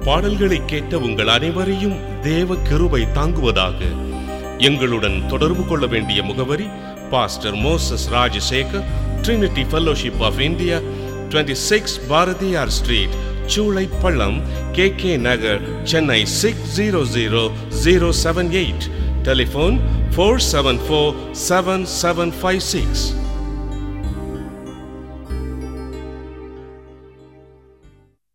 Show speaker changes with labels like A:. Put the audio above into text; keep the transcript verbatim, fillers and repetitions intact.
A: பாடல்களை கேட்ட உங்கள் அனைவரையும் தேவ கிருபை தாங்குவதாக. எங்களுடன் தொடர்பு கொள்ள வேண்டிய முகவரி: pastor Moses Rajasekar, Trinity Fellowship of India, twenty-six Bharathiyar street, Choolaipallam, K K Nagar, Chennai six zero zero zero seven eight. Telephone four seven four seven seven five six.